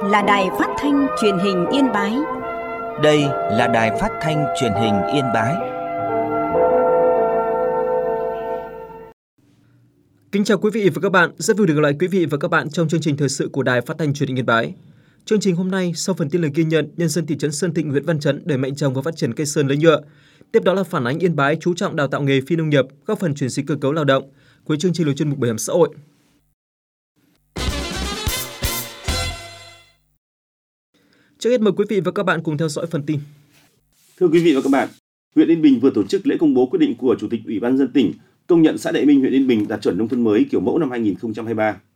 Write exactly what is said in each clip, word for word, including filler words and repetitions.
là Đài Phát thanh Truyền hình Yên Bái. Đây là Đài Phát thanh Truyền hình Yên Bái. Kính chào quý vị và các bạn, rất vui được gặp lại quý vị và các bạn trong chương trình thời sự của Đài Phát thanh Truyền hình Yên Bái. Chương trình hôm nay, sau phần tin lời ghi nhận, nhân dân thị trấn Sơn Thịnh, huyện Văn Chấn đẩy mạnh trồng và phát triển cây sơn lấy nhựa. Tiếp đó là phản ánh Yên Bái chú trọng đào tạo nghề phi nông nghiệp, góp phần chuyển dịch cơ cấu lao động. Cuối chương trình là chuyên mục bảo hiểm xã hội. Trước hết mời quý vị và các bạn cùng theo dõi phần tin. Thưa quý vị và các bạn, huyện Yên Bình vừa tổ chức lễ công bố quyết định của Chủ tịch Ủy ban nhân dân tỉnh công nhận xã Đại Minh, huyện Yên Bình đạt chuẩn nông thôn mới kiểu mẫu năm hai nghìn không trăm hai mươi ba.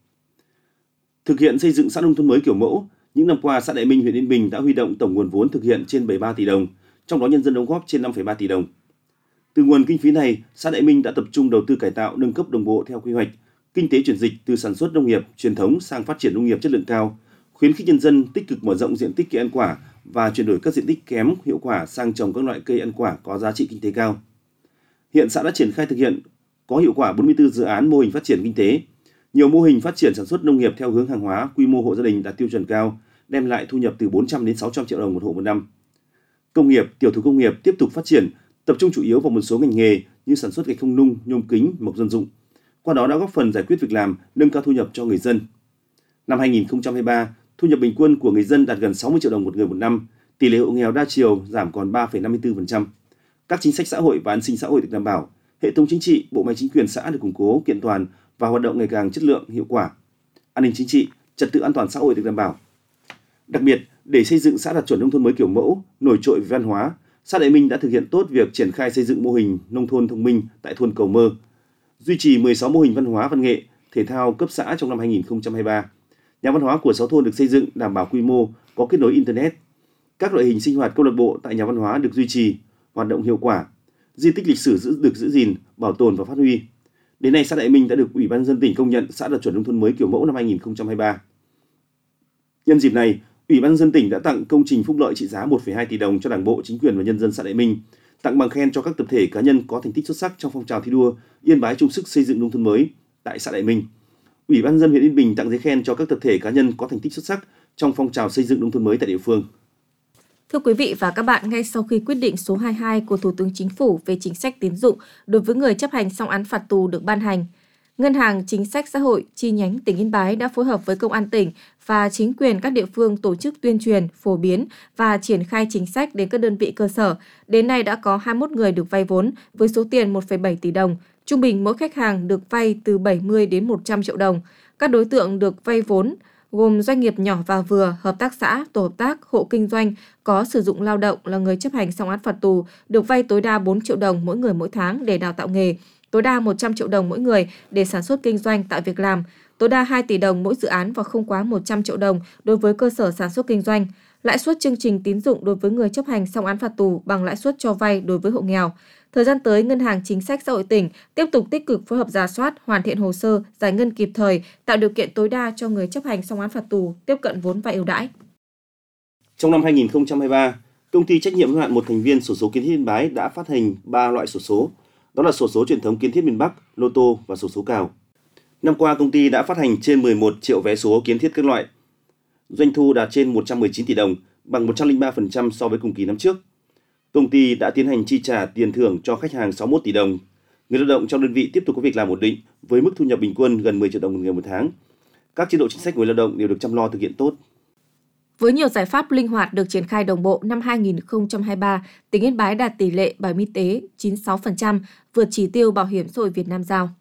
Thực hiện xây dựng xã nông thôn mới kiểu mẫu, những năm qua xã Đại Minh, huyện Yên Bình đã huy động tổng nguồn vốn thực hiện trên bảy mươi ba tỷ đồng, trong đó nhân dân đóng góp trên năm phẩy ba tỷ đồng. Từ nguồn kinh phí này, xã Đại Minh đã tập trung đầu tư cải tạo, nâng cấp đồng bộ theo quy hoạch, kinh tế chuyển dịch từ sản xuất nông nghiệp truyền thống sang phát triển nông nghiệp chất lượng cao, khuyến khích nhân dân tích cực mở rộng diện tích cây ăn quả và chuyển đổi các diện tích kém hiệu quả sang trồng các loại cây ăn quả có giá trị kinh tế cao. Hiện xã đã triển khai thực hiện có hiệu quả bốn mươi tư dự án mô hình phát triển kinh tế. Nhiều mô hình phát triển sản xuất nông nghiệp theo hướng hàng hóa, quy mô hộ gia đình đạt tiêu chuẩn cao, đem lại thu nhập từ bốn trăm đến sáu trăm triệu đồng một hộ một năm. Công nghiệp, tiểu thủ công nghiệp tiếp tục phát triển, tập trung chủ yếu vào một số ngành nghề như sản xuất gạch không nung, nhôm kính, mộc dân dụng. Qua đó đã góp phần giải quyết việc làm, nâng cao thu nhập cho người dân. Năm hai nghìn không trăm hai mươi ba, thu nhập bình quân của người dân đạt gần sáu mươi triệu đồng một người một năm, tỷ lệ hộ nghèo đa chiều giảm còn ba phẩy năm mươi tư phần trăm. Các chính sách xã hội và an sinh xã hội được đảm bảo, hệ thống chính trị, bộ máy chính quyền xã được củng cố, kiện toàn và hoạt động ngày càng chất lượng, hiệu quả. An ninh chính trị, trật tự an toàn xã hội được đảm bảo. Đặc biệt, để xây dựng xã đạt chuẩn nông thôn mới kiểu mẫu, nổi trội về văn hóa, xã Đại Minh đã thực hiện tốt việc triển khai xây dựng mô hình nông thôn thông minh tại thôn Cầu Mơ, duy trì mười sáu mô hình văn hóa, văn nghệ, thể thao cấp xã trong năm hai nghìn không trăm hai mươi ba. Nhà văn hóa của sáu thôn được xây dựng đảm bảo quy mô, có kết nối internet. Các loại hình sinh hoạt câu lạc bộ tại nhà văn hóa được duy trì, hoạt động hiệu quả. Di tích lịch sử giữ được giữ gìn, bảo tồn và phát huy. Đến nay, xã Đại Minh đã được Ủy ban nhân dân tỉnh công nhận xã đạt chuẩn nông thôn mới kiểu mẫu năm hai nghìn không trăm hai mươi ba. Nhân dịp này, Ủy ban nhân dân tỉnh đã tặng công trình phúc lợi trị giá một phẩy hai tỷ đồng cho Đảng bộ, chính quyền và nhân dân xã Đại Minh, tặng bằng khen cho các tập thể cá nhân có thành tích xuất sắc trong phong trào thi đua Yên Bái chung sức xây dựng nông thôn mới tại xã Đại Minh. Ủy ban nhân dân huyện Yên Bình tặng giấy khen cho các tập thể cá nhân có thành tích xuất sắc trong phong trào xây dựng nông thôn mới tại địa phương. Thưa quý vị và các bạn, ngay sau khi quyết định số hai mươi hai của Thủ tướng Chính phủ về chính sách tín dụng đối với người chấp hành xong án phạt tù được ban hành, Ngân hàng Chính sách Xã hội chi nhánh tỉnh Yên Bái đã phối hợp với Công an tỉnh và chính quyền các địa phương tổ chức tuyên truyền, phổ biến và triển khai chính sách đến các đơn vị cơ sở. Đến nay đã có hai mươi mốt người được vay vốn với số tiền một phẩy bảy tỷ đồng. Trung bình mỗi khách hàng được vay từ bảy mươi đến một trăm triệu đồng. Các đối tượng được vay vốn gồm doanh nghiệp nhỏ và vừa, hợp tác xã, tổ hợp tác, hộ kinh doanh có sử dụng lao động là người chấp hành xong án phạt tù được vay tối đa bốn triệu đồng mỗi người mỗi tháng để đào tạo nghề, tối đa một trăm triệu đồng mỗi người để sản xuất kinh doanh tạo việc làm, tối đa hai tỷ đồng mỗi dự án và không quá một trăm triệu đồng đối với cơ sở sản xuất kinh doanh. Lãi suất chương trình tín dụng đối với người chấp hành xong án phạt tù bằng lãi suất cho vay đối với hộ nghèo. Thời gian tới, Ngân hàng Chính sách Xã hội tỉnh tiếp tục tích cực phối hợp rà soát, hoàn thiện hồ sơ, giải ngân kịp thời, tạo điều kiện tối đa cho người chấp hành xong án phạt tù tiếp cận vốn vay ưu đãi. Trong năm hai nghìn không trăm hai mươi ba, công ty trách nhiệm hữu hạn một thành viên xổ số kiến thiết Yên Bái đã phát hành ba loại xổ số, đó là xổ số truyền thống kiến thiết miền Bắc, lô tô và xổ số cào. Năm qua, công ty đã phát hành trên mười một triệu vé số kiến thiết các loại. Doanh thu đạt trên một trăm mười chín tỷ đồng, bằng một trăm lẻ ba phần trăm so với cùng kỳ năm trước. Công ty đã tiến hành chi trả tiền thưởng cho khách hàng sáu mươi mốt tỷ đồng. Người lao động trong đơn vị tiếp tục có việc làm ổn định với mức thu nhập bình quân gần mười triệu đồng một người một tháng. Các chế độ chính sách của người lao động đều được chăm lo thực hiện tốt. Với nhiều giải pháp linh hoạt được triển khai đồng bộ, năm hai nghìn không trăm hai mươi ba, tỉnh Yên Bái đạt tỷ lệ bảo hiểm y tế chín mươi sáu phần trăm, vượt chỉ tiêu Bảo hiểm xã hội Việt Nam giao.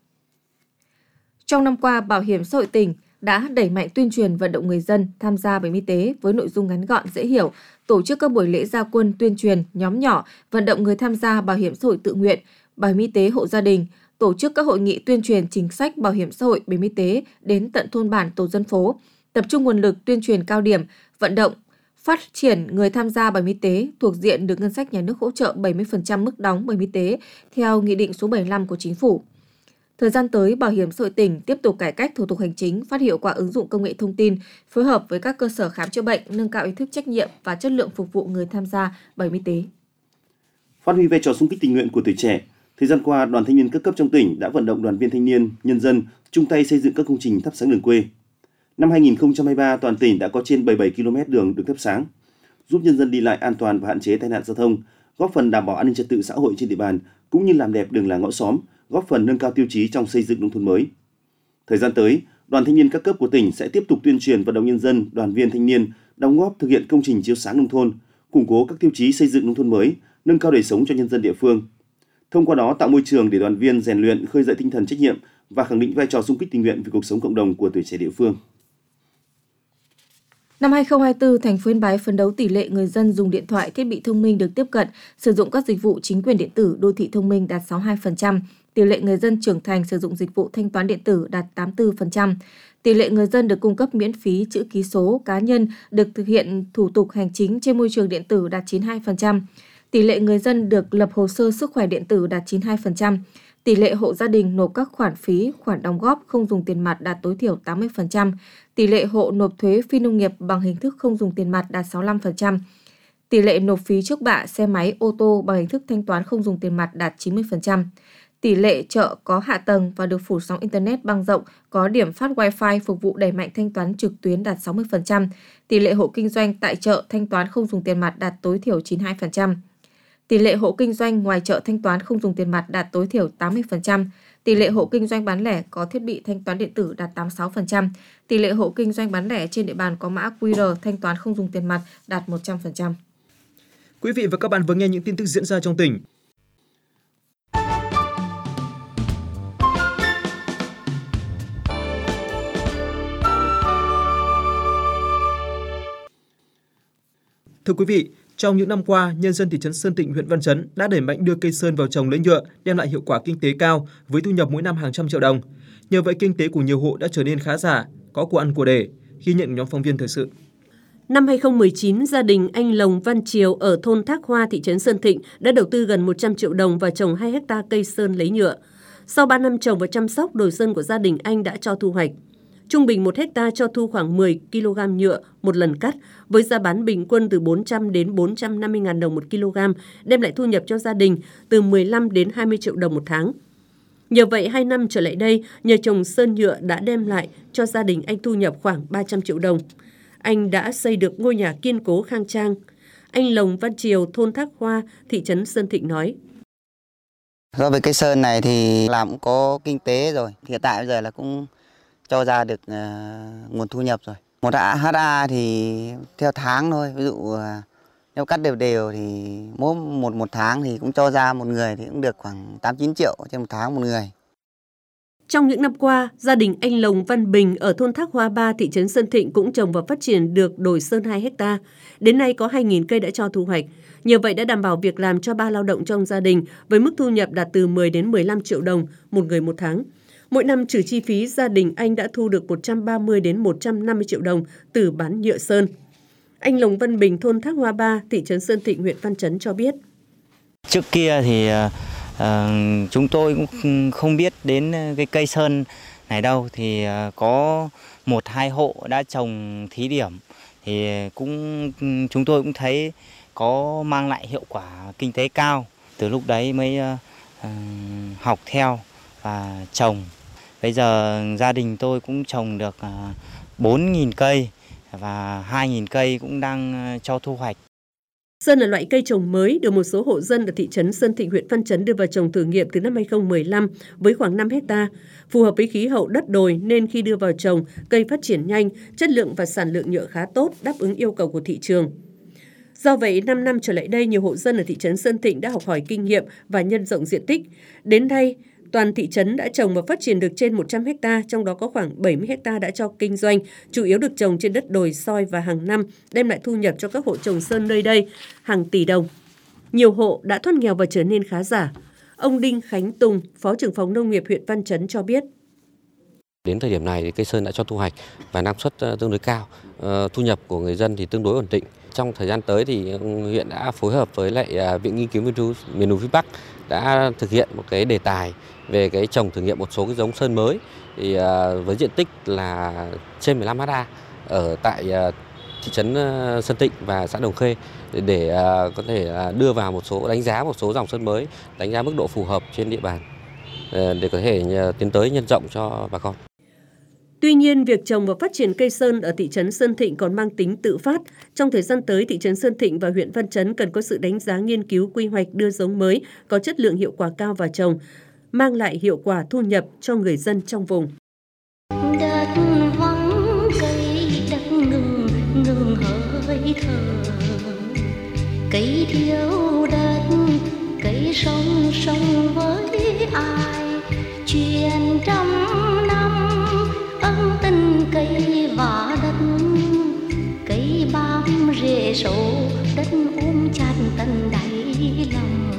Trong năm qua, Bảo hiểm xã hội tỉnh đã đẩy mạnh tuyên truyền vận động người dân tham gia bảo hiểm y tế với nội dung ngắn gọn, dễ hiểu, tổ chức các buổi lễ gia quân tuyên truyền nhóm nhỏ, vận động người tham gia bảo hiểm xã hội tự nguyện, bảo hiểm y tế hộ gia đình, tổ chức các hội nghị tuyên truyền chính sách bảo hiểm xã hội, bảo hiểm y tế đến tận thôn bản, tổ dân phố, tập trung nguồn lực tuyên truyền cao điểm, vận động phát triển người tham gia bảo hiểm y tế thuộc diện được ngân sách nhà nước hỗ trợ bảy mươi phần trăm mức đóng bảo hiểm y tế theo Nghị định số bảy mươi lăm của Chính phủ. Thời gian tới, Bảo hiểm xã hội tỉnh tiếp tục cải cách thủ tục hành chính, phát hiệu quả ứng dụng công nghệ thông tin, phối hợp với các cơ sở khám chữa bệnh, nâng cao ý thức trách nhiệm và chất lượng phục vụ người tham gia bảo hiểm y tế. Phát huy vai trò xung kích tình nguyện của tuổi trẻ, thời gian qua, Đoàn Thanh niên các cấp trong tỉnh đã vận động đoàn viên thanh niên, nhân dân chung tay xây dựng các công trình thắp sáng đường quê. Năm hai nghìn không trăm hai mươi ba, toàn tỉnh đã có trên bảy mươi bảy ki lô mét đường được thắp sáng, giúp nhân dân đi lại an toàn và hạn chế tai nạn giao thông, góp phần đảm bảo an ninh trật tự xã hội trên địa bàn cũng như làm đẹp đường làng ngõ xóm, góp phần nâng cao tiêu chí trong xây dựng nông thôn mới. Thời gian tới, Đoàn Thanh niên các cấp của tỉnh sẽ tiếp tục tuyên truyền vận động nhân dân, đoàn viên thanh niên đóng góp thực hiện công trình chiếu sáng nông thôn, củng cố các tiêu chí xây dựng nông thôn mới, nâng cao đời sống cho nhân dân địa phương. Thông qua đó tạo môi trường để đoàn viên rèn luyện, khơi dậy tinh thần trách nhiệm và khẳng định vai trò xung kích tình nguyện vì cuộc sống cộng đồng của tuổi trẻ địa phương. Năm hai nghìn không trăm hai mươi tư, thành phố Yên Bái phấn đấu tỷ lệ người dân dùng điện thoại, thiết bị thông minh được tiếp cận, sử dụng các dịch vụ chính quyền điện tử, đô thị thông minh đạt sáu mươi hai phần trăm, tỷ lệ người dân trưởng thành sử dụng dịch vụ thanh toán điện tử đạt tám mươi tư phần trăm, tỷ lệ người dân được cung cấp miễn phí chữ ký số cá nhân được thực hiện thủ tục hành chính trên môi trường điện tử đạt chín mươi hai phần trăm, tỷ lệ người dân được lập hồ sơ sức khỏe điện tử đạt chín mươi hai phần trăm, tỷ lệ hộ gia đình nộp các khoản phí, khoản đóng góp không dùng tiền mặt đạt tối thiểu tám mươi phần trăm, tỷ lệ hộ nộp thuế phi nông nghiệp bằng hình thức không dùng tiền mặt đạt sáu mươi lăm phần trăm, tỷ lệ nộp phí trước bạ xe máy, ô tô bằng hình thức thanh toán không dùng tiền mặt đạt chín mươi phần trăm, tỷ lệ chợ có hạ tầng và được phủ sóng Internet băng rộng, có điểm phát Wi-Fi phục vụ đẩy mạnh thanh toán trực tuyến đạt sáu mươi phần trăm, tỷ lệ hộ kinh doanh tại chợ thanh toán không dùng tiền mặt đạt tối thiểu chín mươi hai phần trăm. Tỷ lệ hộ kinh doanh ngoài chợ thanh toán không dùng tiền mặt đạt tối thiểu tám mươi phần trăm, tỷ lệ hộ kinh doanh bán lẻ có thiết bị thanh toán điện tử đạt tám mươi sáu phần trăm, tỷ lệ hộ kinh doanh bán lẻ trên địa bàn có mã quy rờ thanh toán không dùng tiền mặt đạt một trăm phần trăm. Quý vị và các bạn vừa nghe những tin tức diễn ra trong tỉnh. Thưa quý vị, trong những năm qua, nhân dân thị trấn Sơn Tịnh, huyện Văn Chấn đã đẩy mạnh đưa cây sơn vào trồng lấy nhựa, đem lại hiệu quả kinh tế cao với thu nhập mỗi năm hàng trăm triệu đồng. Nhờ vậy, kinh tế của nhiều hộ đã trở nên khá giả, có của ăn của để, ghi nhận nhóm phóng viên thời sự. Năm hai nghìn không trăm mười chín, gia đình anh Lồng Văn Triều ở thôn Thác Hoa, thị trấn Sơn Thịnh đã đầu tư gần một trăm triệu đồng và trồng hai héc ta cây sơn lấy nhựa. Sau ba năm trồng và chăm sóc, đồi sơn của gia đình anh đã cho thu hoạch. Trung bình một hecta cho thu khoảng mười ki lô gam nhựa một lần cắt, với giá bán bình quân từ bốn trăm đến bốn trăm năm mươi nghìn đồng một kg, đem lại thu nhập cho gia đình từ mười lăm đến hai mươi triệu đồng một tháng. Nhờ vậy, hai năm trở lại đây, nhờ trồng sơn nhựa đã đem lại cho gia đình anh thu nhập khoảng ba trăm triệu đồng. Anh đã xây được ngôi nhà kiên cố khang trang. Anh Lồng Văn Triều, thôn Thác Hoa, thị trấn Sơn Thịnh nói. Do với cây sơn này thì làm cũng có kinh tế rồi. Hiện tại bây giờ là cũng cho ra được uh, nguồn thu nhập rồi. Một héc ta thì theo tháng thôi. Ví dụ uh, nếu cắt đều đều thì mỗi một một tháng thì cũng cho ra một người thì cũng được khoảng tám chín triệu trên một tháng một người. Trong những năm qua, gia đình anh Lồng Văn Bình ở thôn Thác Hoa ba, thị trấn Sơn Thịnh cũng trồng và phát triển được đồi sơn hai héc ta. Đến nay có hai nghìn cây đã cho thu hoạch. Nhờ vậy đã đảm bảo việc làm cho ba lao động trong gia đình với mức thu nhập đạt từ mười đến mười lăm triệu đồng một người một tháng. Mỗi năm trừ chi phí, gia đình anh đã thu được một trăm ba mươi đến một trăm năm mươi triệu đồng từ bán nhựa sơn. Anh Lồng Văn Bình, thôn Thác Hoa ba, thị trấn Sơn Thịnh, huyện Văn Chấn cho biết. Trước kia thì uh, chúng tôi cũng không biết đến cái cây sơn này đâu, thì uh, có một hai hộ đã trồng thí điểm thì cũng chúng tôi cũng thấy có mang lại hiệu quả kinh tế cao. Từ lúc đấy mới uh, học theo và trồng. Bây giờ gia đình tôi cũng trồng được bốn nghìn cây và hai nghìn cây cũng đang cho thu hoạch. Sơn là loại cây trồng mới được một số hộ dân ở thị trấn Sơn Thịnh, huyện Văn Chấn đưa vào trồng thử nghiệm từ năm hai nghìn không trăm mười lăm với khoảng năm héc ta. Phù hợp với khí hậu đất đồi nên khi đưa vào trồng, cây phát triển nhanh, chất lượng và sản lượng nhựa khá tốt, đáp ứng yêu cầu của thị trường. Do vậy, năm năm trở lại đây, nhiều hộ dân ở thị trấn Sơn Thịnh đã học hỏi kinh nghiệm và nhân rộng diện tích. Đến nay, toàn thị trấn đã trồng và phát triển được trên một trăm héc ta, trong đó có khoảng bảy mươi héc ta đã cho kinh doanh, chủ yếu được trồng trên đất đồi soi và hàng năm đem lại thu nhập cho các hộ trồng sơn nơi đây hàng tỷ đồng. Nhiều hộ đã thoát nghèo và trở nên khá giả. Ông Đinh Khánh Tùng, Phó trưởng phòng nông nghiệp huyện Văn Chấn cho biết. Đến thời điểm này thì cây sơn đã cho thu hoạch và năng suất tương đối cao, thu nhập của người dân thì tương đối ổn định. Trong thời gian tới thì huyện đã phối hợp với lại Viện Nghiên cứu miền núi phía Bắc đã thực hiện một cái đề tài về cái trồng thử nghiệm một số cái giống sơn mới, thì với diện tích là trên mười lăm héc ta ở tại thị trấn Sơn Tịnh và xã Đồng Khê để, để có thể đưa vào một số đánh giá một số dòng sơn mới, đánh giá mức độ phù hợp trên địa bàn để có thể tiến tới nhân rộng cho bà con. Tuy nhiên, việc trồng và phát triển cây sơn ở thị trấn Sơn Thịnh còn mang tính tự phát. Trong thời gian tới, thị trấn Sơn Thịnh và huyện Văn Chấn cần có sự đánh giá nghiên cứu quy hoạch đưa giống mới có chất lượng hiệu quả cao vào trồng, mang lại hiệu quả thu nhập cho người dân trong vùng. Đất vắng cây, đất ngừng, ngừng hơi thở. Cây thiếu đất, cây sống sống với ai? Chuyện trăm năm ân tình cây và đất, cây bám rễ sâu, đất ôm chặt tận đáy lòng.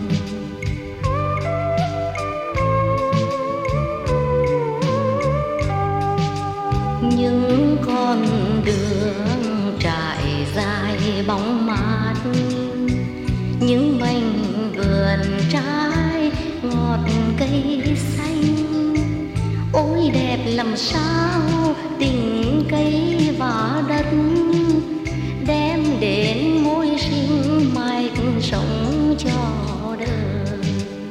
Những con đường trải dài bóng mát, những mảnh vườn trái ngọt cây xanh. Ôi đẹp làm sao tình cây và đất, đem đến môi sinh mạch sống cho đời.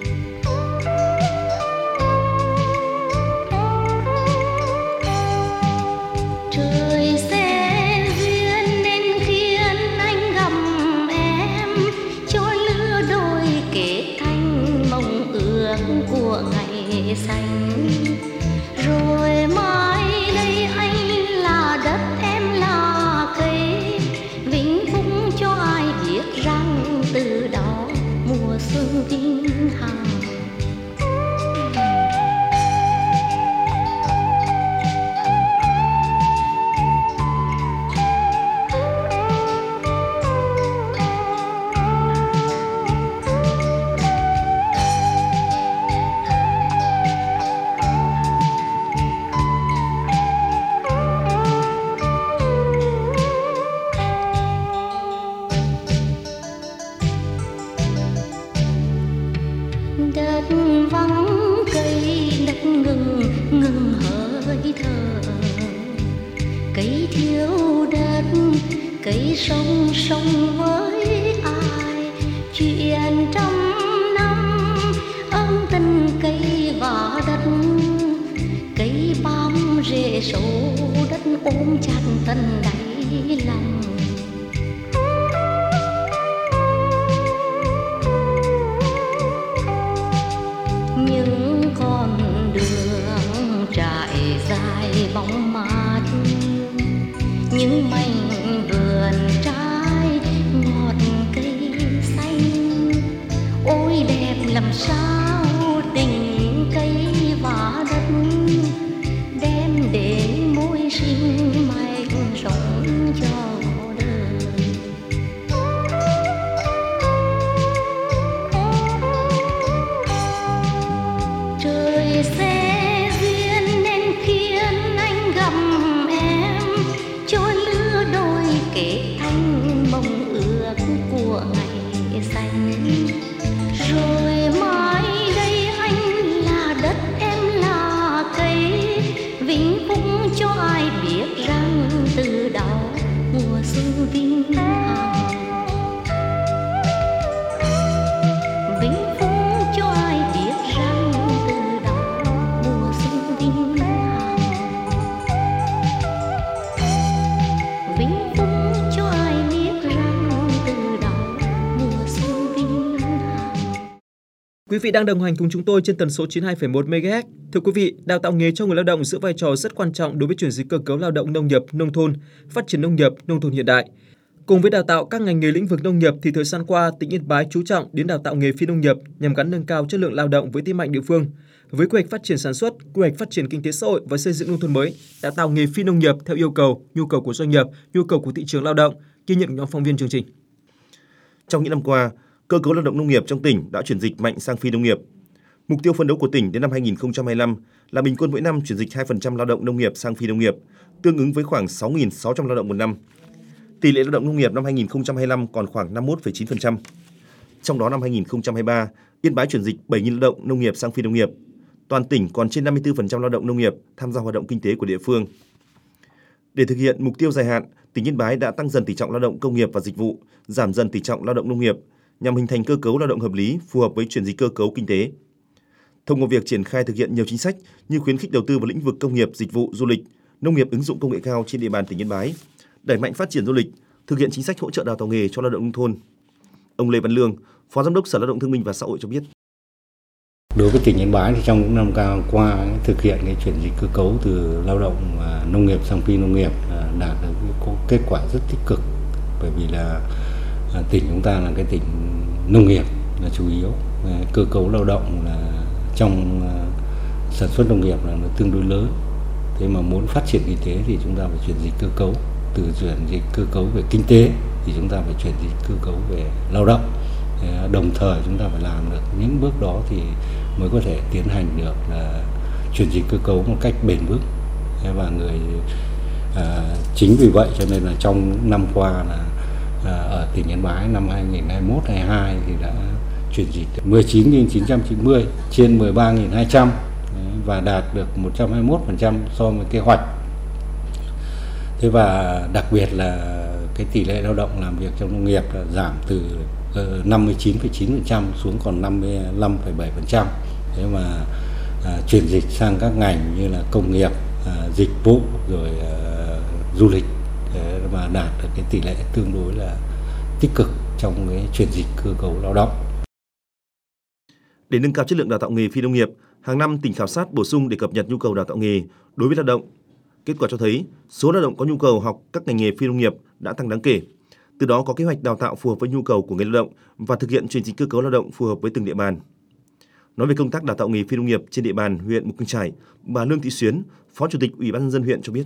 Trời sẽ duyên nên khiến anh gặp em, cho lứa đôi kết thành mộng ước của ngày xanh. Rồi mai đây anh là đất, em là cây, vĩnh phúc cho ai biết rằng từ đó mùa xuân vĩnh hằng. Đất vắng cây, đất ngừng, ngừng hơi thở. Cây thiếu đất, cây sống sống với ai? Chuyện trăm năm ân tình cây và đất, cây bám rễ sâu, đất ôm chặt tận đáy lòng. Những con đường trải dài bóng mát, những mảnh vườn trái ngọt cây xanh. Ôi đẹp làm sao tình cây và đất, đem đến môi sinh mạch sống cho đời. Trời sẽ duyên nên khiến anh gặp em, cho lứa đôi kết thành mộng ước của ngày xanh. Rồi mai đây anh là đất, em là cây, vĩnh phúc cho ai biết rằng từ đó mùa xuân vĩnh hằng. Vĩnh phúc cho ai biết rằng từ đó mùa xuân vĩnh hằng. Vĩnh phúc cho ai biết rằng từ đó mùa xuân vĩnh hằng. Quý vị đang đồng hành cùng chúng tôi trên tần số chín mươi hai phẩy một mê ga héc. Thưa quý vị, đào tạo nghề cho người lao động giữ vai trò rất quan trọng đối với chuyển dịch cơ cấu lao động nông nghiệp, nông thôn, phát triển nông nghiệp, nông thôn hiện đại. Cùng với đào tạo các ngành nghề lĩnh vực nông nghiệp thì thời gian qua, tỉnh Yên Bái chú trọng đến đào tạo nghề phi nông nghiệp nhằm gắn nâng cao chất lượng lao động với thế mạnh địa phương. Với quy hoạch phát triển sản xuất, quy hoạch phát triển kinh tế xã hội và xây dựng nông thôn mới, đào tạo nghề phi nông nghiệp theo yêu cầu, nhu cầu của doanh nghiệp, nhu cầu của thị trường lao động, ghi nhận nhóm phóng viên chương trình. Trong những năm qua, cơ cấu lao động nông nghiệp trong tỉnh đã chuyển dịch mạnh sang phi nông nghiệp. Mục tiêu phấn đấu của tỉnh đến năm hai nghìn không trăm hai mươi lăm là bình quân mỗi năm chuyển dịch hai phần trăm lao động nông nghiệp sang phi nông nghiệp, tương ứng với khoảng sáu nghìn sáu trăm lao động một năm. Tỷ lệ lao động nông nghiệp năm hai nghìn không trăm hai mươi lăm còn khoảng năm mươi mốt phẩy chín phần trăm. Trong đó năm hai nghìn không trăm hai mươi ba, Yên Bái chuyển dịch bảy nghìn lao động nông nghiệp sang phi nông nghiệp. Toàn tỉnh còn trên năm mươi tư phần trăm lao động nông nghiệp tham gia hoạt động kinh tế của địa phương. Để thực hiện mục tiêu dài hạn, tỉnh Yên Bái đã tăng dần tỷ trọng lao động công nghiệp và dịch vụ, giảm dần tỷ trọng lao động nông nghiệp nhằm hình thành cơ cấu lao động hợp lý phù hợp với chuyển dịch cơ cấu kinh tế. Thông qua việc triển khai thực hiện nhiều chính sách như khuyến khích đầu tư vào lĩnh vực công nghiệp, dịch vụ, du lịch, nông nghiệp ứng dụng công nghệ cao trên địa bàn tỉnh Yên Bái, đẩy mạnh phát triển du lịch, thực hiện chính sách hỗ trợ đào tạo nghề cho lao động nông thôn. Ông Lê Văn Lương, Phó Giám đốc Sở Lao động Thương binh và Xã hội cho biết. Đối với tỉnh Yên Bái thì trong những năm qua thực hiện cái chuyển dịch cơ cấu từ lao động nông nghiệp sang phi nông nghiệp đạt được kết quả rất tích cực, bởi vì là tỉnh chúng ta là cái tỉnh nông nghiệp là chủ yếu, cơ cấu lao động là trong sản xuất nông nghiệp là nó tương đối lớn. Thế mà muốn phát triển kinh tế thì chúng ta phải chuyển dịch cơ cấu, từ chuyển dịch cơ cấu về kinh tế thì chúng ta phải chuyển dịch cơ cấu về lao động. Đồng thời chúng ta phải làm được những bước đó thì mới có thể tiến hành được là chuyển dịch cơ cấu một cách bền vững. Và người à, chính vì vậy cho nên là trong năm qua là à, ở tỉnh Yên Bái năm hai nghìn không trăm hai mươi mốt hai nghìn không trăm hai mươi hai thì đã chuyển dịch mười chín nghìn chín trăm chín mươi trên mười ba nghìn hai trăm và đạt được một trăm hai mươi mốt phần trăm so với kế hoạch. Thế và đặc biệt là cái tỷ lệ lao động làm việc trong nông nghiệp là giảm từ năm mươi chín phẩy chín phần trăm xuống còn năm mươi lăm phẩy bảy phần trăm. Thế mà à, chuyển dịch sang các ngành như là công nghiệp, à, dịch vụ rồi à, du lịch và đạt được cái tỷ lệ tương đối là tích cực trong cái chuyển dịch cơ cấu lao động. Để nâng cao chất lượng đào tạo nghề phi nông nghiệp, hàng năm tỉnh khảo sát bổ sung để cập nhật nhu cầu đào tạo nghề đối với lao động. Kết quả cho thấy số lao động có nhu cầu học các ngành nghề phi nông nghiệp đã tăng đáng kể. Từ đó có kế hoạch đào tạo phù hợp với nhu cầu của người lao động và thực hiện chuyển dịch cơ cấu lao động phù hợp với từng địa bàn. Nói về công tác đào tạo nghề phi nông nghiệp trên địa bàn huyện Mù Căng Chải, bà Lương Thị Xuyến, Phó Chủ tịch Ủy ban nhân dân huyện cho biết.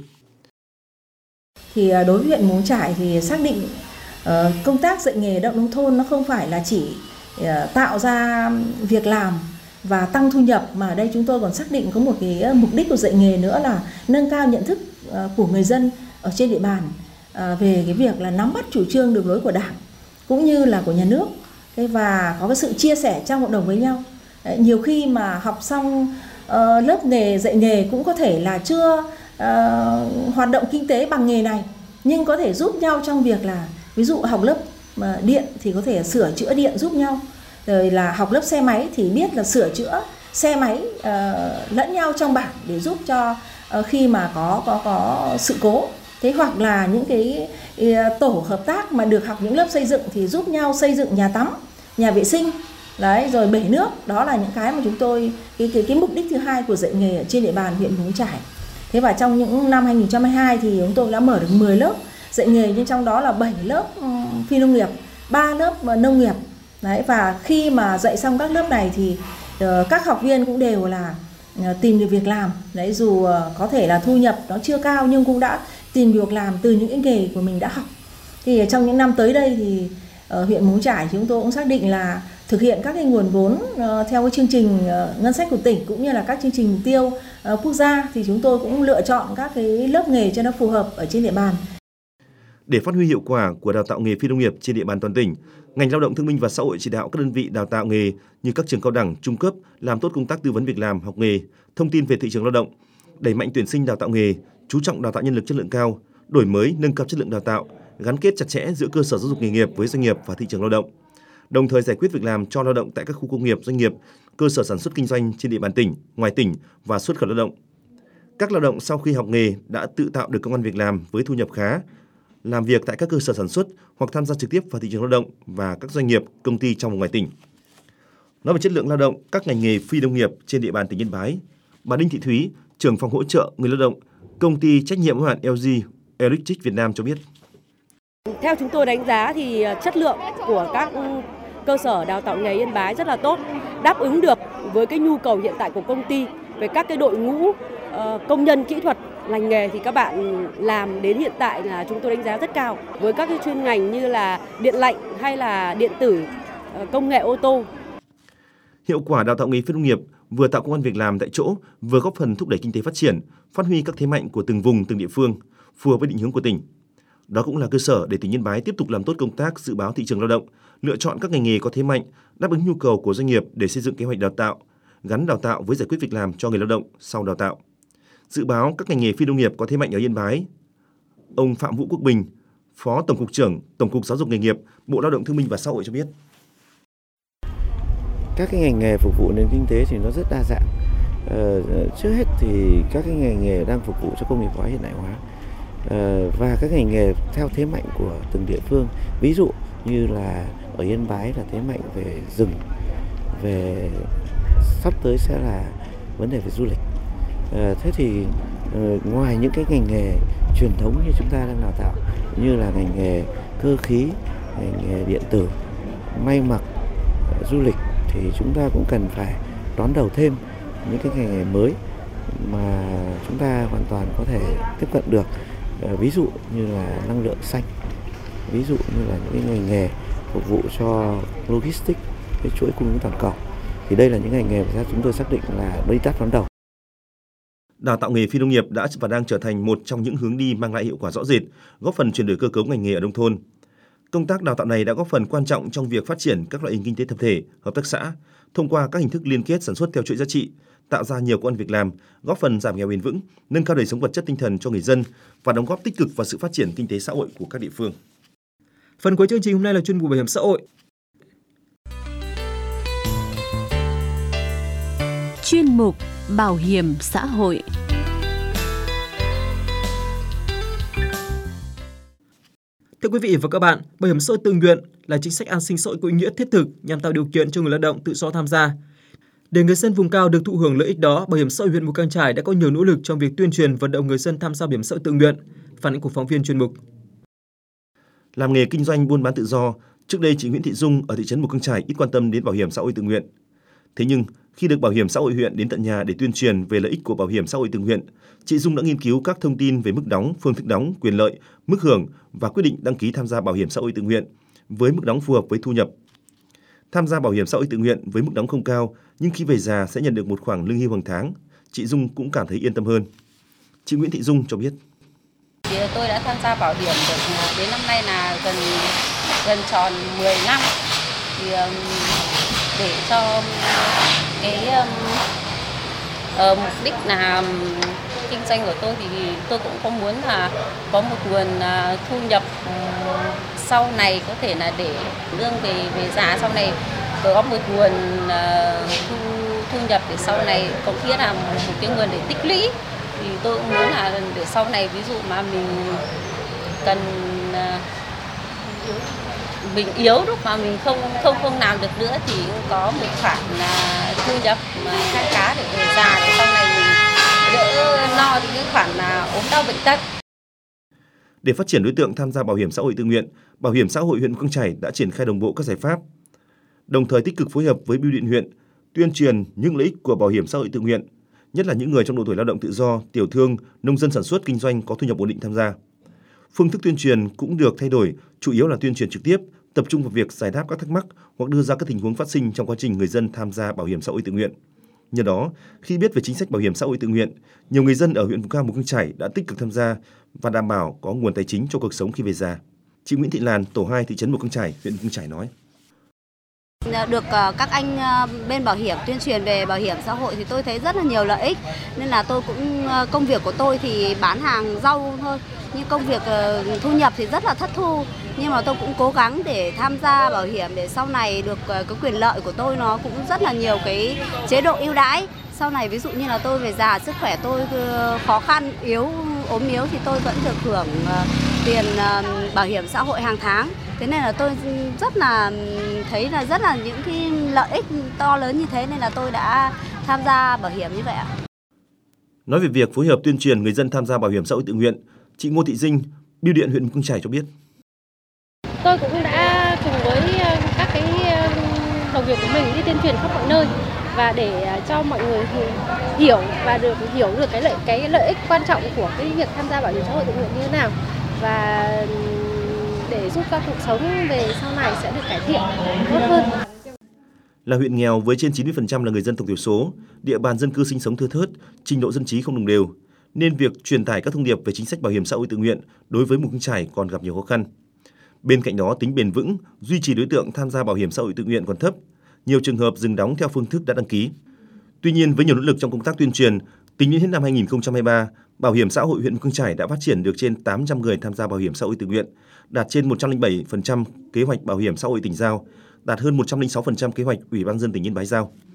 Thì đối với huyện Mù Căng Chải thì xác định uh, công tác dạy nghề lao động nông thôn nó không phải là chỉ uh, tạo ra việc làm và tăng thu nhập, mà ở đây chúng tôi còn xác định có một cái mục đích của dạy nghề nữa là nâng cao nhận thức uh, của người dân ở trên địa bàn uh, về cái việc là nắm bắt chủ trương đường lối của Đảng cũng như là của nhà nước. Thế và có cái sự chia sẻ trong cộng đồng với nhau. Đấy, nhiều khi mà học xong uh, lớp nghề dạy nghề cũng có thể là chưa uh, hoạt động kinh tế bằng nghề này, nhưng có thể giúp nhau trong việc là ví dụ học lớp uh, điện thì có thể sửa chữa điện giúp nhau, rồi là học lớp xe máy thì biết là sửa chữa xe máy uh, lẫn nhau trong bản để giúp cho uh, khi mà có có có sự cố. Thế hoặc là những cái uh, tổ hợp tác mà được học những lớp xây dựng thì giúp nhau xây dựng nhà tắm, nhà vệ sinh. Đấy, rồi bể nước, đó là những cái mà chúng tôi cái cái cái mục đích thứ hai của dạy nghề ở trên địa bàn huyện Mù Căng Chải. Thế và trong những năm hai nghìn không trăm hai mươi hai thì chúng tôi đã mở được mười lớp dạy nghề, nhưng trong đó là bảy lớp um, phi nông nghiệp, ba lớp uh, nông nghiệp. Đấy, và khi mà dạy xong các lớp này thì uh, các học viên cũng đều là uh, tìm được việc làm. Đấy, dù uh, có thể là thu nhập nó chưa cao nhưng cũng đã tìm được việc làm từ những cái nghề của mình đã học. Thì trong những năm tới đây thì ở huyện Mù Căng Chải chúng tôi cũng xác định là thực hiện các cái nguồn vốn uh, theo cái chương trình uh, ngân sách của tỉnh cũng như là các chương trình mục tiêu uh, quốc gia, thì chúng tôi cũng lựa chọn các cái lớp nghề cho nó phù hợp ở trên địa bàn. Để phát huy hiệu quả của đào tạo nghề phi nông nghiệp trên địa bàn toàn tỉnh, ngành Lao động Thương binh và Xã hội chỉ đạo các đơn vị đào tạo nghề như các trường cao đẳng, trung cấp làm tốt công tác tư vấn việc làm, học nghề, thông tin về thị trường lao động, đẩy mạnh tuyển sinh đào tạo nghề, chú trọng đào tạo nhân lực chất lượng cao, đổi mới, nâng cao chất lượng đào tạo, gắn kết chặt chẽ giữa cơ sở giáo dục nghề nghiệp với doanh nghiệp và thị trường lao động. Đồng thời giải quyết việc làm cho lao động tại các khu công nghiệp, doanh nghiệp, cơ sở sản xuất kinh doanh trên địa bàn tỉnh, ngoài tỉnh và xuất khẩu lao động. Các lao động sau khi học nghề đã tự tạo được công ăn việc làm với thu nhập khá, làm việc tại các cơ sở sản xuất hoặc tham gia trực tiếp vào thị trường lao động và các doanh nghiệp, công ty trong và ngoài tỉnh. Nói về chất lượng lao động các ngành nghề phi nông nghiệp trên địa bàn tỉnh Yên Bái, bà Đinh Thị Thúy, trưởng phòng hỗ trợ người lao động, công ty trách nhiệm hữu hạn lờ giê Electric Việt Nam cho biết. Theo chúng tôi đánh giá thì chất lượng của các cơ sở đào tạo nghề Yên Bái rất là tốt, đáp ứng được với cái nhu cầu hiện tại của công ty về các cái đội ngũ uh, công nhân kỹ thuật ngành nghề thì các bạn làm đến hiện tại là chúng tôi đánh giá rất cao, với các cái chuyên ngành như là điện lạnh hay là điện tử, uh, công nghệ ô tô. Hiệu quả đào tạo nghề phi nông nghiệp vừa tạo công ăn việc làm tại chỗ, vừa góp phần thúc đẩy kinh tế phát triển, phát huy các thế mạnh của từng vùng, từng địa phương, phù hợp với định hướng của tỉnh. Đó cũng là cơ sở để tỉnh Yên Bái tiếp tục làm tốt công tác dự báo thị trường lao động, lựa chọn các ngành nghề có thế mạnh, đáp ứng nhu cầu của doanh nghiệp để xây dựng kế hoạch đào tạo, gắn đào tạo với giải quyết việc làm cho người lao động sau đào tạo. Dự báo các ngành nghề phi nông nghiệp có thế mạnh ở Yên Bái, ông Phạm Vũ Quốc Bình, Phó Tổng cục trưởng Tổng cục Giáo dục nghề nghiệp, Bộ Lao động Thương binh và Xã hội cho biết. Các cái ngành nghề phục vụ nền kinh tế thì nó rất đa dạng. Ờ, trước hết thì các cái ngành nghề đang phục vụ cho công nghiệp hóa hiện đại hóa ờ, và các ngành nghề theo thế mạnh của từng địa phương. Ví dụ như là ở Yên Bái là thế mạnh về rừng, về sắp tới sẽ là vấn đề về du lịch. Ờ, thế thì ờ, ngoài những cái ngành nghề truyền thống như chúng ta đang đào tạo như là ngành nghề cơ khí, ngành nghề điện tử, may mặc, du lịch thì chúng ta cũng cần phải đón đầu thêm những cái ngành nghề mới mà chúng ta hoàn toàn có thể tiếp cận được. Ví dụ như là năng lượng xanh, ví dụ như là những cái ngành nghề phục vụ cho logistics, cái chuỗi cung ứng toàn cầu. Thì đây là những ngành nghề mà chúng tôi xác định là đối tác đón đầu. Đào tạo nghề phi nông nghiệp đã và đang trở thành một trong những hướng đi mang lại hiệu quả rõ rệt, góp phần chuyển đổi cơ cấu ngành nghề ở nông thôn. Công tác đào tạo này đã góp phần quan trọng trong việc phát triển các loại hình kinh tế tập thể, hợp tác xã, thông qua các hình thức liên kết sản xuất theo chuỗi giá trị, tạo ra nhiều công ăn việc làm, góp phần giảm nghèo bền vững, nâng cao đời sống vật chất tinh thần cho người dân và đóng góp tích cực vào sự phát triển kinh tế xã hội của các địa phương. Phần cuối chương trình hôm nay là chuyên mục bảo hiểm xã hội. Chuyên mục Bảo hiểm xã hội. Thưa quý vị và các bạn, bảo hiểm xã hội tự nguyện là chính sách an sinh xã hội có ý nghĩa thiết thực nhằm tạo điều kiện cho người lao động tự do tham gia. Để người dân vùng cao được thụ hưởng lợi ích đó, Bảo hiểm xã hội huyện Mù Cang Chải đã có nhiều nỗ lực trong việc tuyên truyền vận động người dân tham gia bảo hiểm xã hội tự nguyện. Phản ánh của phóng viên chuyên mục. Làm nghề kinh doanh buôn bán tự do, trước đây chị Nguyễn Thị Dung ở thị trấn Mù Cang Chải ít quan tâm đến bảo hiểm xã hội tự nguyện. Thế nhưng khi được bảo hiểm xã hội huyện đến tận nhà để tuyên truyền về lợi ích của bảo hiểm xã hội tự nguyện, chị Dung đã nghiên cứu các thông tin về mức đóng, phương thức đóng, quyền lợi, mức hưởng và quyết định đăng ký tham gia bảo hiểm xã hội tự nguyện với mức đóng phù hợp với thu nhập. Tham gia bảo hiểm xã hội tự nguyện với mức đóng không cao, nhưng khi về già sẽ nhận được một khoản lương hưu hàng tháng, chị Dung cũng cảm thấy yên tâm hơn. Chị Nguyễn Thị Dung cho biết. Thì tôi đã tham gia bảo hiểm được đến năm nay là gần gần tròn mười năm. Thì để cho cái uh, mục đích là kinh doanh của tôi thì tôi cũng có muốn là có một nguồn uh, thu nhập uh, sau này có thể là để lương về về già sau này có một nguồn uh, thu thu nhập để sau này có nghĩa là một, một cái nguồn để tích lũy. Thì tôi cũng muốn là để sau này ví dụ mà mình cần uh, mình yếu lúc mà mình không không không làm được nữa thì cũng có một khoản là thu nhập mà khá khá để về già để sau này mình đỡ lo những cái khoản là ốm đau bệnh tật. Để phát triển đối tượng tham gia bảo hiểm xã hội tự nguyện, Bảo hiểm xã hội huyện Mù Cang Chải đã triển khai đồng bộ các giải pháp, đồng thời tích cực phối hợp với bưu điện huyện tuyên truyền những lợi ích của bảo hiểm xã hội tự nguyện, nhất là những người trong độ tuổi lao động tự do, tiểu thương, nông dân sản xuất kinh doanh có thu nhập ổn định tham gia. Phương thức tuyên truyền cũng được thay đổi, chủ yếu là tuyên truyền trực tiếp, tập trung vào việc giải đáp các thắc mắc hoặc đưa ra các tình huống phát sinh trong quá trình người dân tham gia bảo hiểm xã hội tự nguyện. Nhờ đó, khi biết về chính sách bảo hiểm xã hội tự nguyện, nhiều người dân ở huyện vùng cao Mù Cang Chải đã tích cực tham gia và đảm bảo có nguồn tài chính cho cuộc sống khi về già. Chị Nguyễn Thị Lan, tổ hai thị trấn Mù Cang Chải, huyện Mù Cang Chải nói: Được các anh bên bảo hiểm tuyên truyền về bảo hiểm xã hội thì tôi thấy rất là nhiều lợi ích, nên là tôi cũng công việc của tôi thì bán hàng rau thôi, nhưng công việc thu nhập thì rất là thất thu, nhưng mà tôi cũng cố gắng để tham gia bảo hiểm để sau này được cái quyền lợi của tôi nó cũng rất là nhiều cái chế độ ưu đãi. Sau này ví dụ như là tôi về già sức khỏe tôi khó khăn, yếu, ốm yếu thì tôi vẫn được hưởng tiền bảo hiểm xã hội hàng tháng. Thế nên là tôi rất là thấy là rất là những cái lợi ích to lớn như thế nên là tôi đã tham gia bảo hiểm như vậy ạ. Nói về việc phối hợp tuyên truyền người dân tham gia bảo hiểm xã hội tự nguyện, chị Ngô Thị Dinh, bưu điện huyện Mù Cang Chải cho biết: Tôi cũng đã cùng với các cái đồng nghiệp của mình đi tuyên truyền khắp mọi nơi và để cho mọi người hiểu và được hiểu được cái lợi cái lợi ích quan trọng của cái việc tham gia bảo hiểm xã hội tự nguyện như thế nào, và để giúp các cuộc sống về sau này sẽ được cải thiện tốt hơn. Là huyện nghèo với trên chín mươi phần trăm là người dân tộc thiểu số, địa bàn dân cư sinh sống thưa thớt, trình độ dân trí không đồng đều, nên việc truyền tải các thông điệp về chính sách bảo hiểm xã hội tự nguyện đối với Mù Cang Chải còn gặp nhiều khó khăn. Bên cạnh đó, tính bền vững, duy trì đối tượng tham gia bảo hiểm xã hội tự nguyện còn thấp, nhiều trường hợp dừng đóng theo phương thức đã đăng ký. Tuy nhiên, với nhiều nỗ lực trong công tác tuyên truyền, tính đến hết năm hai nghìn không trăm hai mươi ba, Bảo hiểm xã hội huyện Mù Cang Chải đã phát triển được trên tám trăm người tham gia bảo hiểm xã hội tự nguyện, đạt trên một trăm lẻ bảy phần trăm kế hoạch bảo hiểm xã hội tỉnh giao, đạt hơn một trăm lẻ sáu phần trăm kế hoạch Ủy ban nhân dân tỉnh Yên Bái giao.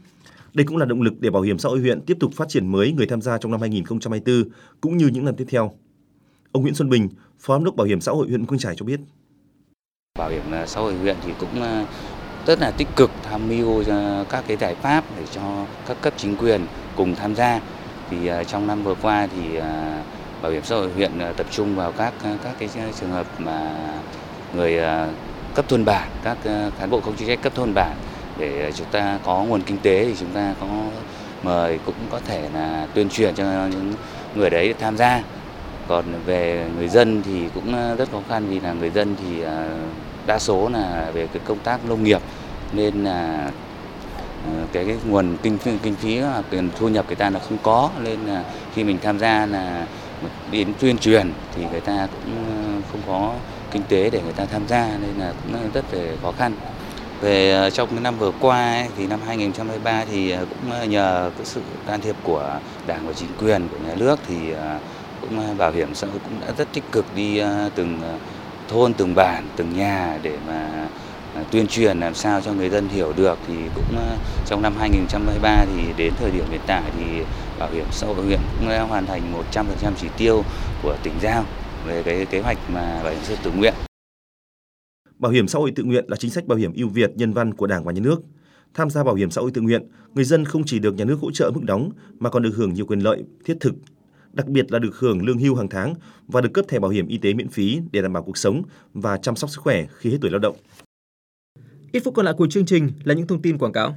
Đây cũng là động lực để Bảo hiểm xã hội huyện tiếp tục phát triển mới người tham gia trong năm hai nghìn không trăm hai mươi tư cũng như những năm tiếp theo. Ông Nguyễn Xuân Bình, Phó Giám đốc Bảo hiểm xã hội huyện Mù Cang Chải cho biết. Bảo hiểm xã hội huyện thì cũng rất là tích cực tham mưu các cái giải pháp để cho các cấp chính quyền cùng tham gia. Thì trong năm vừa qua thì Bảo hiểm xã hội huyện tập trung vào các các cái trường hợp mà người cấp thôn bản, các cán bộ không chuyên trách cấp thôn bản để chúng ta có nguồn kinh tế thì chúng ta có mời cũng có thể là tuyên truyền cho những người đấy tham gia. Còn về người dân thì cũng rất khó khăn vì là người dân thì đa số là về cái công tác nông nghiệp nên là cái, cái nguồn kinh kinh phí tiền thu nhập người ta là không có, nên là khi mình tham gia là đến tuyên truyền thì người ta cũng không có kinh tế để người ta tham gia nên là cũng rất là khó khăn. Về trong cái năm vừa qua ấy, thì năm hai nghìn không trăm hai mươi ba thì cũng nhờ cái sự can thiệp của Đảng và chính quyền của nhà nước thì cũng Bảo hiểm xã hội cũng đã rất tích cực đi từng thôn, từng bản, từng nhà để mà tuyên truyền làm sao cho người dân hiểu được. Thì cũng trong năm hai nghìn không trăm hai mươi ba thì đến thời điểm hiện tại thì Bảo hiểm xã hội huyện cũng đã hoàn thành một trăm phần trăm chỉ tiêu của tỉnh giao về cái kế hoạch mà bảo hiểm xã hội tự nguyện. Bảo hiểm xã hội tự nguyện là chính sách bảo hiểm ưu việt nhân văn của Đảng và Nhà nước. Tham gia bảo hiểm xã hội tự nguyện, người dân không chỉ được nhà nước hỗ trợ mức đóng mà còn được hưởng nhiều quyền lợi thiết thực, đặc biệt là được hưởng lương hưu hàng tháng và được cấp thẻ bảo hiểm y tế miễn phí để đảm bảo cuộc sống và chăm sóc sức khỏe khi hết tuổi lao động. Ít phút còn lại của chương trình là những thông tin quảng cáo.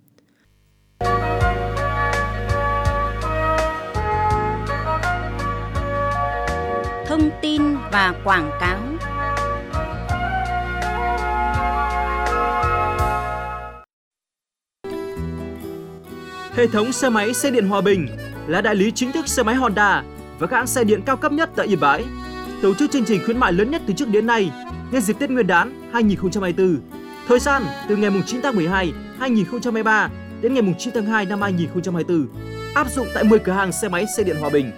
Thông tin và quảng cáo. Hệ thống xe máy xe điện Hòa Bình là đại lý chính thức xe máy Honda và các hãng xe điện cao cấp nhất tại Yên Bái. Tổ chức chương trình khuyến mại lớn nhất từ trước đến nay nhân dịp Tết Nguyên đán hai nghìn không trăm hai mươi tư. Thời gian từ ngày chín tháng mười hai năm hai nghìn không trăm hai mươi ba đến ngày chín tháng hai năm hai nghìn không trăm hai mươi tư. Áp dụng tại mười cửa hàng xe máy xe điện Hòa Bình.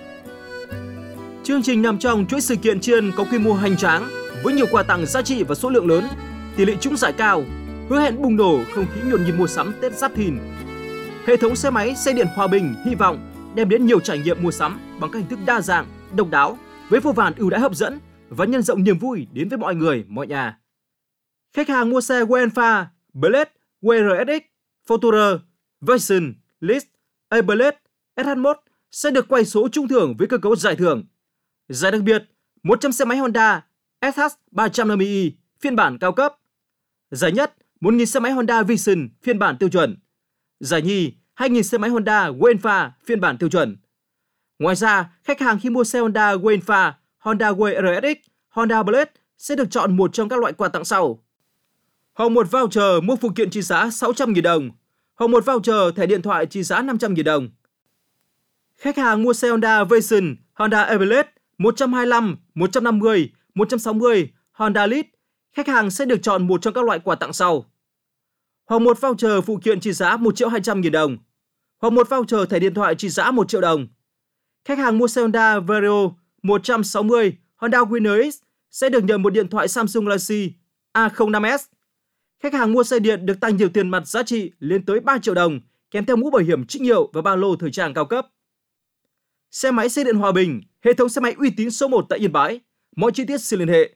Chương trình nằm trong chuỗi sự kiện tri ân có quy mô hoành tráng với nhiều quà tặng giá trị và số lượng lớn, tỷ lệ trúng giải cao, hứa hẹn bùng nổ không khí nhộn nhịp mua sắm Tết Giáp Thìn. Hệ thống xe máy xe điện Hòa Bình hy vọng đem đến nhiều trải nghiệm mua sắm bằng các hình thức đa dạng, độc đáo với vô vàn ưu đãi hấp dẫn và nhân rộng niềm vui đến với mọi người, mọi nhà. Khách hàng mua xe Wenfa, Blade, vê rờ ét ích, Fortuner, Vision, List, A-Blade, ét hát một sẽ được quay số trúng thưởng với cơ cấu giải thưởng. Giải đặc biệt, một trăm xe máy Honda ét hát ba trăm năm mươi i phiên bản cao cấp. Giải nhất, một nghìn xe máy Honda Vision phiên bản tiêu chuẩn. Giải nhì, hai nghìn xe máy Honda Wenfa phiên bản tiêu chuẩn. Ngoài ra, khách hàng khi mua xe Honda Wenfa, Honda vê rờ ét ích, Honda Blade sẽ được chọn một trong các loại quà tặng sau. Hoặc một voucher mua phụ kiện trị giá sáu trăm nghìn đồng, hoặc một voucher thẻ điện thoại trị giá năm trăm nghìn đồng. Khách hàng mua xe Honda Vision, Honda A-Blade một trăm hai mươi lăm, một trăm năm mươi, một trăm sáu mươi, Honda Lead, khách hàng sẽ được chọn một trong các loại quà tặng sau. Hoặc một voucher phụ kiện trị giá một triệu hai trăm nghìn đồng, hoặc một voucher thẻ điện thoại trị giá một triệu đồng. Khách hàng mua xe Honda Vario một trăm sáu mươi, Honda Winner X sẽ được nhận một điện thoại Samsung Galaxy A không năm S. Khách hàng mua xe điện được tặng nhiều tiền mặt giá trị lên tới ba triệu đồng, kèm theo mũ bảo hiểm trích hiệu và ba lô thời trang cao cấp. Xe máy xe điện Hòa Bình, hệ thống xe máy uy tín số một tại Yên Bái. Mọi chi tiết xin liên hệ.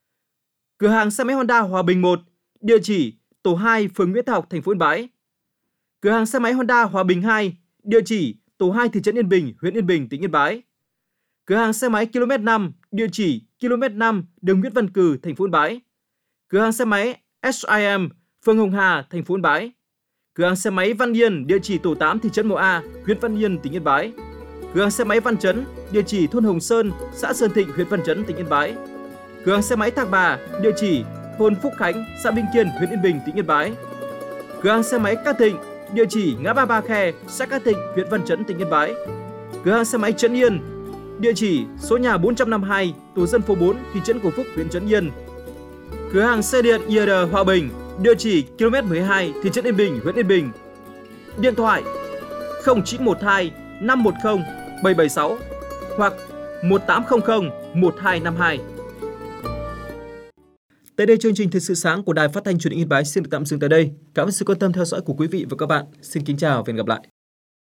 Cửa hàng xe máy Honda Hòa Bình một, địa chỉ tổ hai, phường Nguyễn Thái Học, thành phố Yên Bái. Cửa hàng xe máy Honda Hòa Bình hai, địa chỉ tổ hai, thị trấn Yên Bình, huyện Yên Bình, tỉnh Yên Bái. Cửa hàng xe máy ki lô mét năm, địa chỉ ki lô mét năm, đường Nguyễn Văn Cừ, thành phố Yên Bái. Cửa hàng xe máy ét i em, phường Hồng Hà, thành phố Yên Bái. Cửa hàng xe máy Văn Yên, địa chỉ tổ tám, thị trấn Mộ A, huyện Văn Yên, tỉnh Yên Bái. Cửa hàng xe máy Văn Chấn, địa chỉ thôn Hồng Sơn, xã Sơn Thịnh, huyện Văn Chấn, tỉnh Yên Bái. Cửa hàng xe máy Thạc Bà, địa chỉ thôn Phúc Khánh, xã Vinh Kiên, huyện Yên Bình, tỉnh Yên Bái. Cửa hàng xe máy Cát Thịnh, địa chỉ ngã ba Ba Khe, xã Cát Thịnh, huyện Văn Chấn, tỉnh Yên Bái. Cửa hàng xe máy Trấn Yên, địa chỉ số nhà bốn trăm năm mươi hai, tổ dân phố bốn, thị trấn Cổ Phúc, huyện Trấn Yên. Cửa hàng xe điện i rờ Hòa Bình, địa chỉ ki lô mét mười hai, thị trấn Yên Bình, huyện Yên Bình. Điện thoại không chín một hai, năm một không, bảy bảy sáu hoặc một tám không không, một hai năm hai. Tới đây chương trình Thời sự sáng của Đài Phát thanh Truyền hình Yên Bái xin được tạm dừng tại đây. Cảm ơn sự quan tâm theo dõi của quý vị và các bạn. Xin kính chào và hẹn gặp lại.